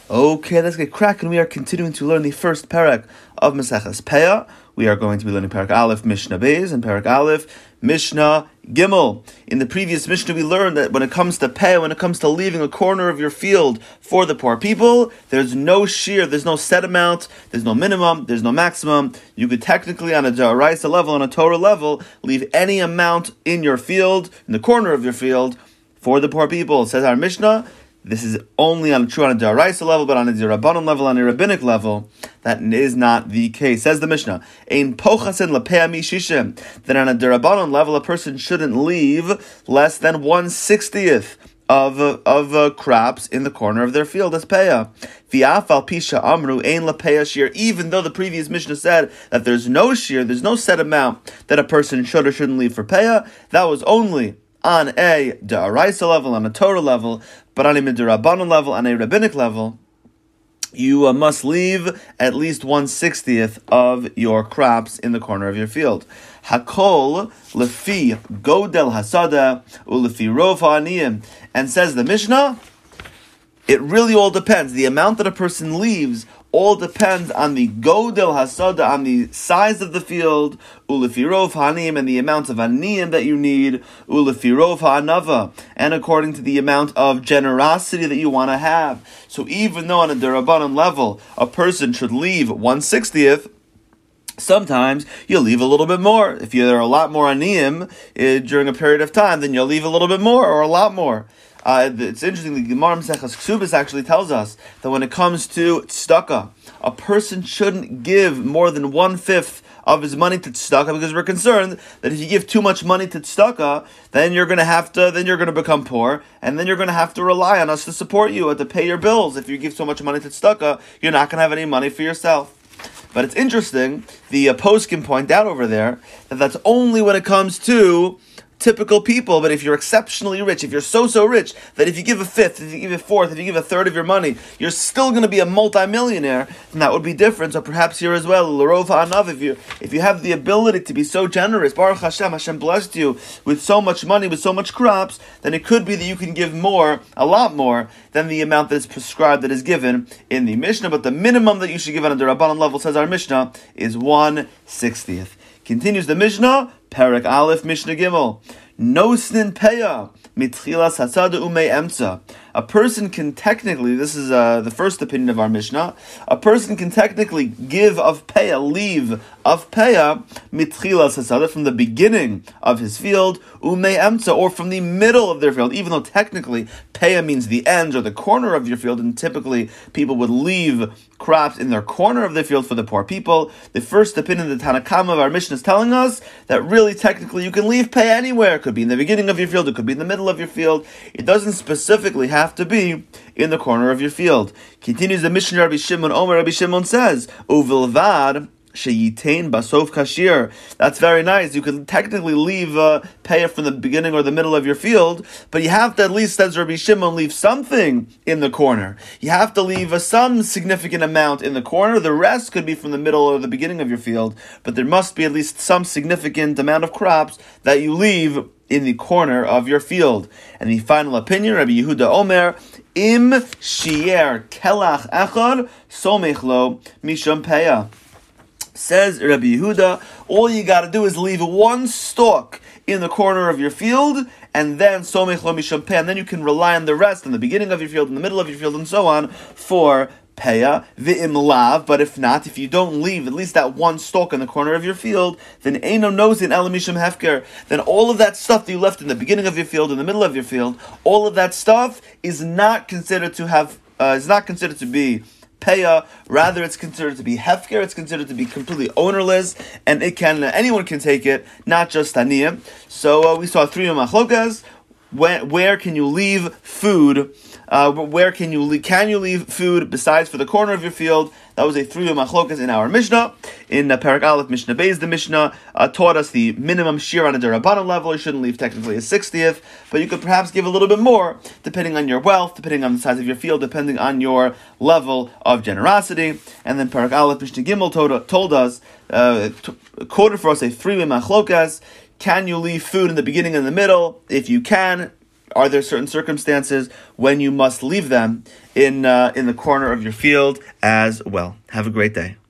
Okay, let's get cracking. We are continuing to learn the first parak of Maseches Peah. We are going to be learning Parak Aleph, Mishnah Beis, and Parak Aleph, Mishnah Gimel. In the previous Mishnah, we learned that when it comes to Peah, when it comes to leaving a corner of your field for the poor people, there's no shear, there's no set amount, there's no minimum, there's no maximum. You could technically, on a D'Oraisa level, on a Torah level, leave any amount in your field, in the corner of your field, for the poor people. It says our Mishnah, this is only true on a D'Oraisa level, but on a D'Rabbanan level, on a rabbinic level, that is not the case. Says the Mishnah, Ein pochasin lepeah mishishim, that on a D'Rabbanan level, a person shouldn't leave less than 1/60th of crops in the corner of their field as peah. V'afal pisha amru ein lepeah shear. Even though the previous Mishnah said that there's no shear, there's no set amount that a person should or shouldn't leave for peah, that was only on a D'Oraisa level, on a Torah level, but on a Midrabanan level, on a rabbinic level, you must leave at least 1/60th of your crops in the corner of your field. Hakol lefi godel hasada ulefi rov ha'aniyim. And says the Mishnah, it really all depends. The amount that a person leaves all depends on the godel hasada, on the size of the field, ulefirov hanim, and the amount of aniyim that you need, ulefirov ha'anava, and according to the amount of generosity that you want to have. So even though on a D'Rabbanan level, a person should leave 1/60th, sometimes you'll leave a little bit more. If there are a lot more aniyim during a period of time, then you'll leave a little bit more or a lot more. It's interesting, the Gemara Maseches Ksubos actually tells us that when it comes to tzedakah, a person shouldn't give more than 1/5 of his money to tzedakah, because we're concerned that if you give too much money to tzedakah, then you're going to become poor, and then you're going to have to rely on us to support you and to pay your bills. If you give so much money to tzedakah, you're not going to have any money for yourself. But it's interesting, the poskim point out over there that that's only when it comes to typical people. But if you're exceptionally rich, if you're so rich that if you give 1/5, if you give 1/4, if you give 1/3 of your money, you're still going to be a multi-millionaire, then that would be different. So perhaps here as well, l'rov ha'anav, if you have the ability to be so generous, Baruch Hashem, Hashem blessed you with so much money, with so much crops, then it could be that you can give more, a lot more, than the amount that is prescribed, that is given in the Mishnah. But the minimum that you should give on a D'Rabbanan level, says our Mishnah, is 1/60th. Continues the Mishnah, Parak Aleph, Mishnah Gimel. Nosnin peah mitchilas hasada umei emtza. A person can technically, this is the first opinion of our Mishnah, a person can technically give of peah, leave of peah, mitchilas hasada, from the beginning of his field, umei emtza, or from the middle of their field, even though technically peah means the end or the corner of your field, and typically people would leave crops in their corner of their field for the poor people. The first opinion, the Tanna Kama of our Mishnah, is telling us that really technically you can leave peah anywhere. It could be in the beginning of your field, it could be in the middle of your field. It doesn't specifically have to be in the corner of your field. Continues the Mishnah, Rabbi Shimon Omer. Rabbi Shimon says, Uvilvad sheyitain basof kashir. That's very nice. You could technically leave peah from the beginning or the middle of your field, but you have to at least, says Rabbi Shimon, leave something in the corner. You have to leave some significant amount in the corner. The rest could be from the middle or the beginning of your field, but there must be at least some significant amount of crops that you leave in the corner of your field. And the final opinion, Rabbi Yehuda Omer, Im shier kelach echad somech lo misham peah. Says Rabbi Yehuda, all you got to do is leave one stalk in the corner of your field, and then somech lo misham peah, and then you can rely on the rest in the beginning of your field, in the middle of your field, and so on for peah, v'im lav. But if not, if you don't leave at least that one stalk in the corner of your field, then eino nozin ela misham hefker. Then all of that stuff that you left in the beginning of your field, in the middle of your field, all of that stuff is not considered to be peah. Rather, it's considered to be hefker. It's considered to be completely ownerless, and anyone can take it, not just aniyim. So we saw 3 machlokas. Where can you leave food? Where can you leave food besides for the corner of your field? That was a 3 machlokas in our Mishnah. In Parak Aleph, Mishnah Beis, the Mishnah taught us the minimum shear on a D'Rabbanan level. You shouldn't leave technically a 60th, but you could perhaps give a little bit more, depending on your wealth, depending on the size of your field, depending on your level of generosity. And then Parak Aleph, Mishnah Gimel told us, quoted for us a 3 machlokas. Can you leave food in the beginning and the middle? If you can, are there certain circumstances when you must leave them in the corner of your field as well? Have a great day.